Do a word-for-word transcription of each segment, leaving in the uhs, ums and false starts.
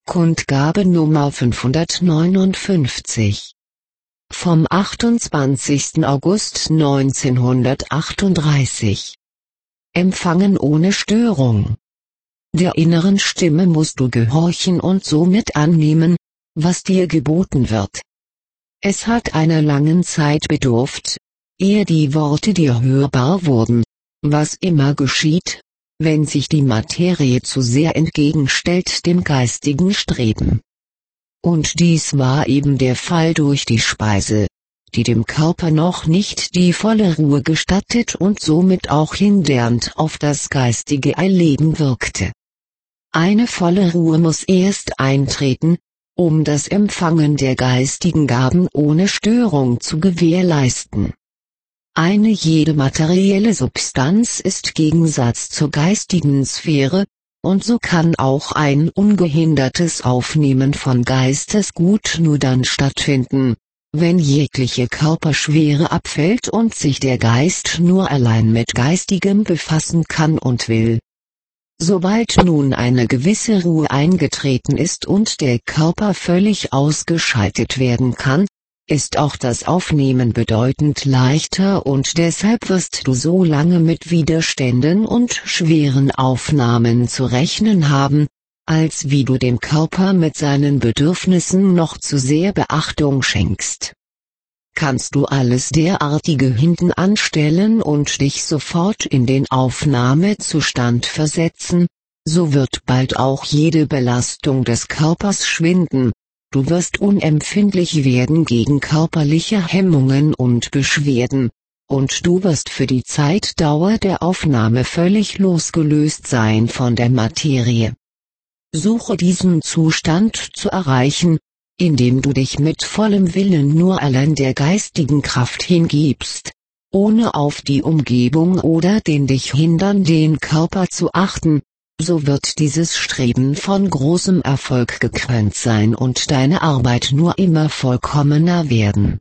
Kundgabe Nummer fünfhundertneunundfünfzig. Vom achtundzwanzigsten August neunzehnhundertachtunddreißig. Empfangen ohne Störung. Der inneren Stimme musst du gehorchen und somit annehmen, was dir geboten wird. Es hat einer langen Zeit bedurft, ehe die Worte dir hörbar wurden, was immer geschieht, wenn sich die Materie zu sehr entgegenstellt dem geistigen Streben. Und dies war eben der Fall durch die Speise, die dem Körper noch nicht die volle Ruhe gestattet und somit auch hindernd auf das geistige Erleben wirkte. Eine volle Ruhe muss erst eintreten, um das Empfangen der geistigen Gaben ohne Störung zu gewährleisten. Eine jede materielle Substanz ist Gegensatz zur geistigen Sphäre, und so kann auch ein ungehindertes Aufnehmen von Geistesgut nur dann stattfinden, wenn jegliche Körperschwere abfällt und sich der Geist nur allein mit Geistigem befassen kann und will. Sobald nun eine gewisse Ruhe eingetreten ist und der Körper völlig ausgeschaltet werden kann, ist auch das Aufnehmen bedeutend leichter und deshalb wirst du so lange mit Widerständen und schweren Aufnahmen zu rechnen haben, als wie du dem Körper mit seinen Bedürfnissen noch zu sehr Beachtung schenkst. Kannst du alles derartige hinten anstellen und dich sofort in den Aufnahmezustand versetzen, so wird bald auch jede Belastung des Körpers schwinden. Du wirst unempfindlich werden gegen körperliche Hemmungen und Beschwerden, und du wirst für die Zeitdauer der Aufnahme völlig losgelöst sein von der Materie. Suche diesen Zustand zu erreichen, indem du dich mit vollem Willen nur allein der geistigen Kraft hingibst, ohne auf die Umgebung oder den dich hindernden Körper zu achten. So wird dieses Streben von großem Erfolg gekrönt sein und deine Arbeit nur immer vollkommener werden.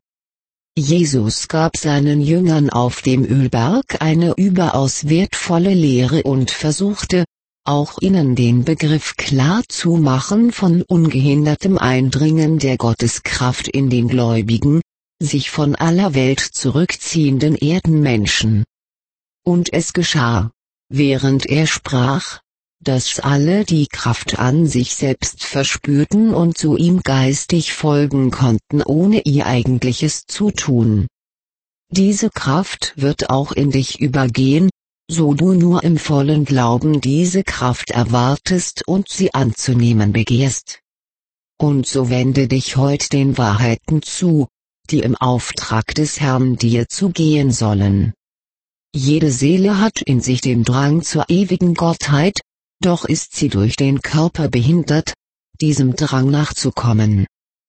Jesus gab seinen Jüngern auf dem Ölberg eine überaus wertvolle Lehre und versuchte, auch ihnen den Begriff klar zu machen von ungehindertem Eindringen der Gotteskraft in den gläubigen, sich von aller Welt zurückziehenden Erdenmenschen. Und es geschah, während er sprach, dass alle die Kraft an sich selbst verspürten und zu ihm geistig folgen konnten ohne ihr eigentliches Zutun. Diese Kraft wird auch in dich übergehen, so du nur im vollen Glauben diese Kraft erwartest und sie anzunehmen begehrst. Und so wende dich heut den Wahrheiten zu, die im Auftrag des Herrn dir zugehen sollen. Jede Seele hat in sich den Drang zur ewigen Gottheit, doch ist sie durch den Körper behindert, diesem Drang nachzukommen.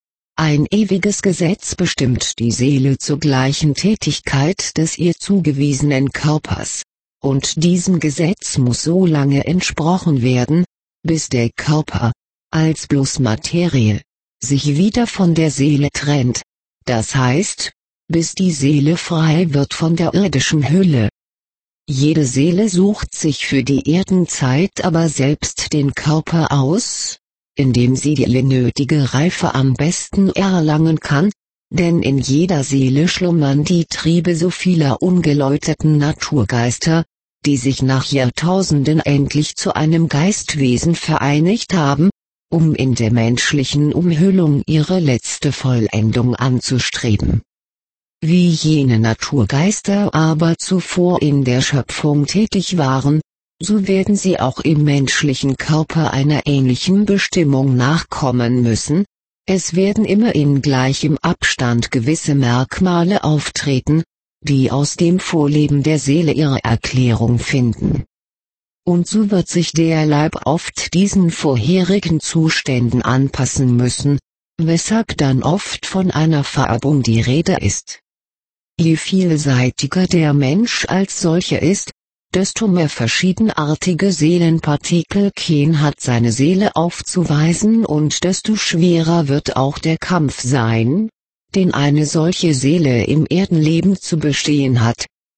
Ein ewiges Gesetz bestimmt die Seele zur gleichen Tätigkeit des ihr zugewiesenen Körpers, und diesem Gesetz muss so lange entsprochen werden, bis der Körper, als bloß Materie, sich wieder von der Seele trennt, das heißt, bis die Seele frei wird von der irdischen Hülle. Jede Seele sucht sich für die Erdenzeit aber selbst den Körper aus, indem sie die nötige Reife am besten erlangen kann, denn in jeder Seele schlummern die Triebe so vieler ungeläuterten Naturgeister, die sich nach Jahrtausenden endlich zu einem Geistwesen vereinigt haben, um in der menschlichen Umhüllung ihre letzte Vollendung anzustreben. Wie jene Naturgeister aber zuvor in der Schöpfung tätig waren, so werden sie auch im menschlichen Körper einer ähnlichen Bestimmung nachkommen müssen. Es werden immer in gleichem Abstand gewisse Merkmale auftreten, die aus dem Vorleben der Seele ihre Erklärung finden. Und so wird sich der Leib oft diesen vorherigen Zuständen anpassen müssen, weshalb dann oft von einer Vererbung die Rede ist. Je vielseitiger der Mensch als solcher ist, desto mehr verschiedenartige Seelenpartikelchen hat seine Seele aufzuweisen und desto schwerer wird auch der Kampf sein, den eine solche Seele im Erdenleben zu bestehen hat,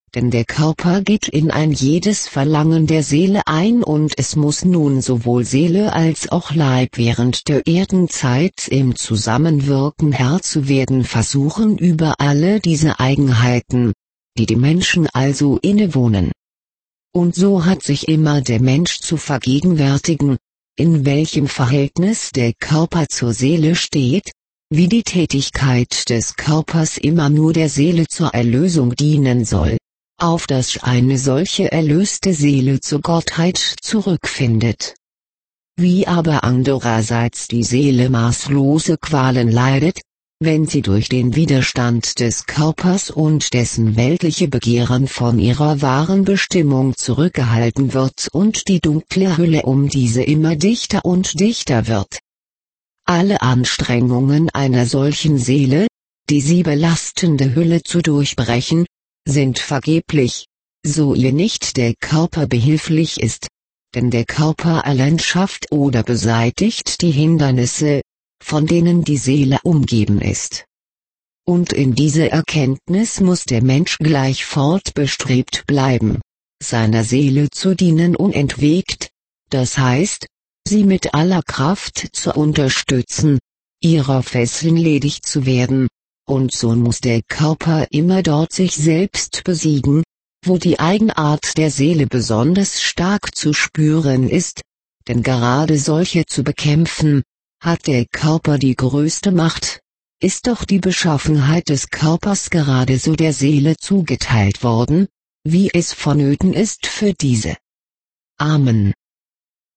denn der Körper geht in ein jedes Verlangen der Seele ein und es muss nun sowohl Seele als auch Leib während der Erdenzeit im Zusammenwirken Herr zu werden versuchen über alle diese Eigenheiten, die dem Menschen also innewohnen. Und so hat sich immer der Mensch zu vergegenwärtigen, in welchem Verhältnis der Körper zur Seele steht, wie die Tätigkeit des Körpers immer nur der Seele zur Erlösung dienen soll, auf dass eine solche erlöste Seele zur Gottheit zurückfindet. Wie aber andererseits die Seele maßlose Qualen leidet, wenn sie durch den Widerstand des Körpers und dessen weltliche Begehren von ihrer wahren Bestimmung zurückgehalten wird und die dunkle Hülle um diese immer dichter und dichter wird. Alle Anstrengungen einer solchen Seele, die sie belastende Hülle zu durchbrechen, sind vergeblich, so ihr nicht der Körper behilflich ist, denn der Körper allein schafft oder beseitigt die Hindernisse, von denen die Seele umgeben ist. Und in diese Erkenntnis muss der Mensch gleichfort bestrebt bleiben, seiner Seele zu dienen unentwegt, das heißt, sie mit aller Kraft zu unterstützen, ihrer Fesseln ledig zu werden, und so muss der Körper immer dort sich selbst besiegen, wo die Eigenart der Seele besonders stark zu spüren ist, denn gerade solche zu bekämpfen, hat der Körper die größte Macht, ist doch die Beschaffenheit des Körpers gerade so der Seele zugeteilt worden, wie es vonnöten ist für diese. Amen.